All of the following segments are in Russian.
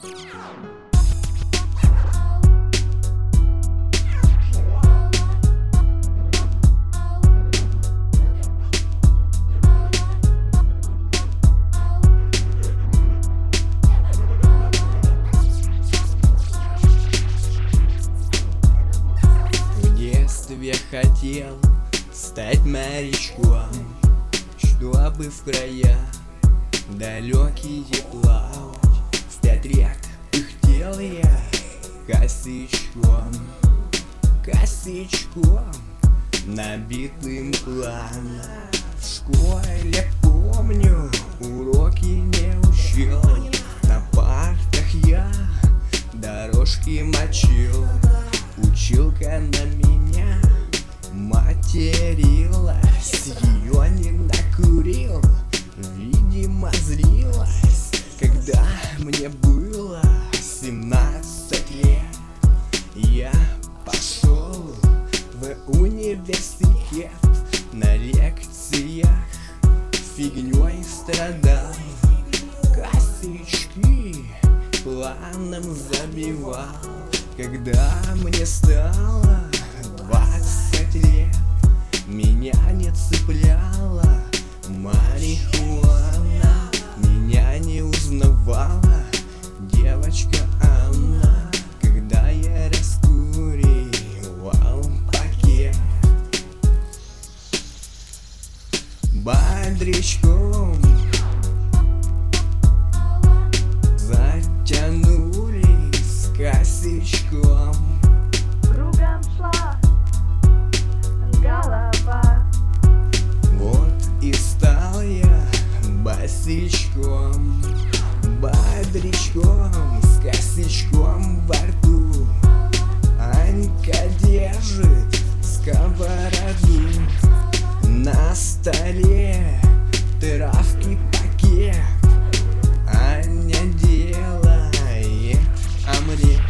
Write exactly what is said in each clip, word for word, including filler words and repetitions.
Я хотел стать морячком, чтобы в края далекие плавать. В пять лет пыхтел я косячком, косячком, набитым планом. В школе, помню, уроки не учил, на партах я дорожки мочил. Училка на меня материлась, ее не накурил, видимо злилась. Когда мне было семнадцать лет, я пошел в университет. На лекциях фигней страдал, косячки планом забивал. Когда мне стало двадцать лет, меня не цепляла марихуана, меня не узнавала девочка Анна. Когда я раскуривал пакет, бодрячком затянулись косячком. Кругом шла голова, Вот и стал я босичком, бодрячком, с косячком во рту. Анька держит сковороду, на столе травки пакет. Аня делает омлет.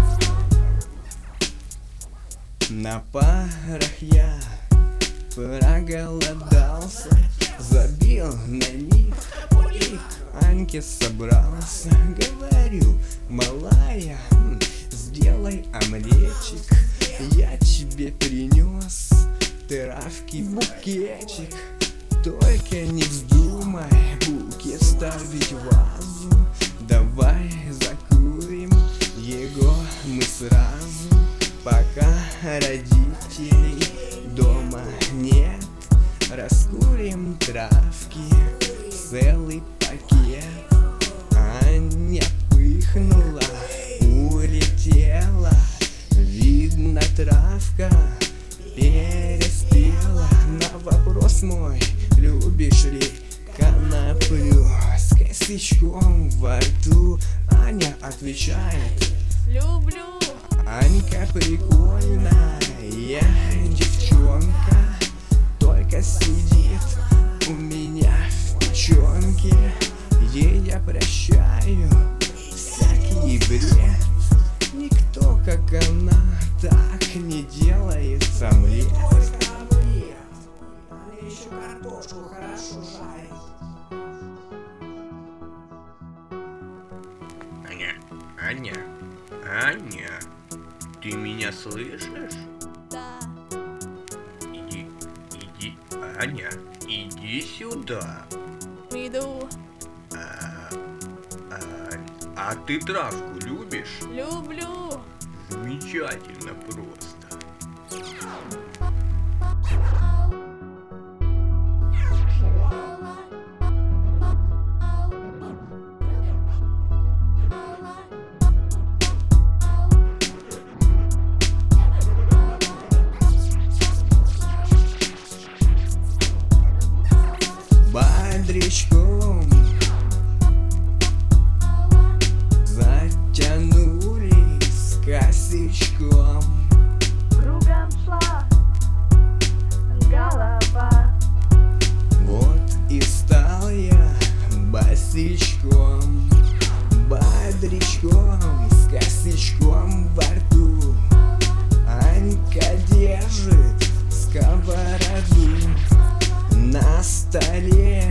На парах я проголодался, забил на них и к Аньке собрался. Говорю: малая, сделай омлетик, я тебе принес травки букетик. Только не вздумай букет ставить в вазу, давай закурим его мы сразу, пока родителей дома нет. Раскурим травки, целый пакет. Аня пыхнула, улетела, видно, травка переспела. На вопрос мой: любишь ли коноплю, с косячком во рту Аня отвечает: люблю. Анька прикольная девчонка, только сидит у меня в печенке. Ей я прощаю всякий бред, никто, как она, так не делает омлет. Еще картошку хорошо жарить. Аня, Аня, Аня, ты меня слышишь? Да. Иди, иди, Аня, иди сюда. Иду. А, а, а ты травку любишь? Люблю. Замечательно просто. Бодрячком затянулись косячком. Кругом шла голова, Вот и стал я босичком, бодрячком, с косячком во рту. Анька держит сковороду, на столе